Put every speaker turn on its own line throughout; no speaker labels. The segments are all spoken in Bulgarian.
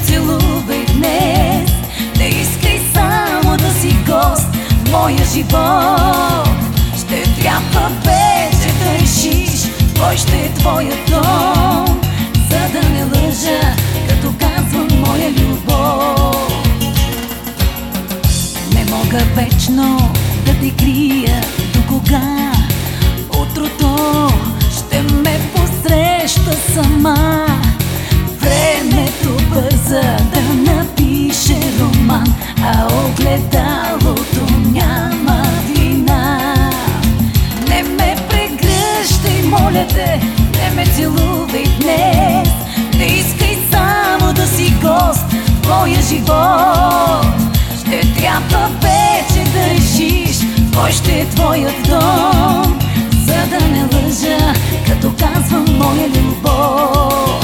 целувай днес, не искай само да си гост в моя живот. Ще трябва вече да решиш кой ще е твоят дом, за да не лъжа, като казвам моя любов. Не мога вечно да те крия, до кога утрото ще ме посреща сама. Времето бърза да напише роман, а огледалото няма вина. Не ме прегръщай, моля те, не ме целувай днес, не искай само да си гост в моя живот. Ще трябва вече да решиш кой ще е твоят дом, за да не лъжа, като казвам моя любов.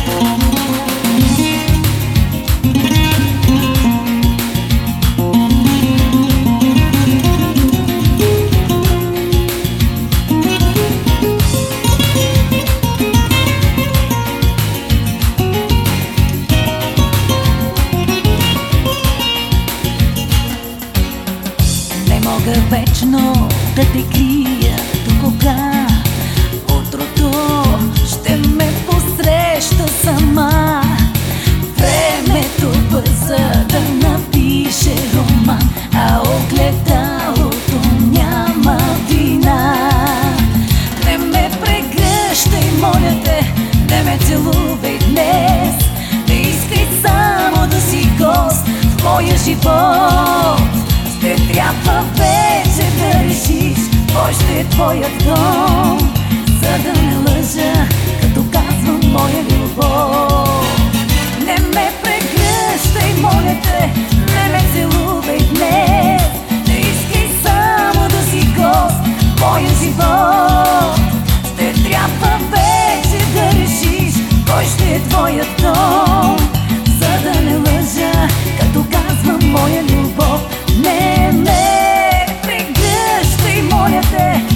Мога вечно да те крия, до кога утрото ще ме посреща сама. Времето бърза да напише роман, а огледалото няма вина. Не ме прегръщай, моля те, не ме целувай днес, не искай само да си гост в моя живот. Ще трябва вече да решиш кой ще е твоят дом, за да не лъжа, като казвам моя любов. Не ме прегръщай, моля те, не ме целувай днес, не искай само да си гост в моя живот. Ще трябва вече да решиш кой ще е твоят дом, за да не лъжа, като казвам моя любов. Не ме прегръщай, моля те,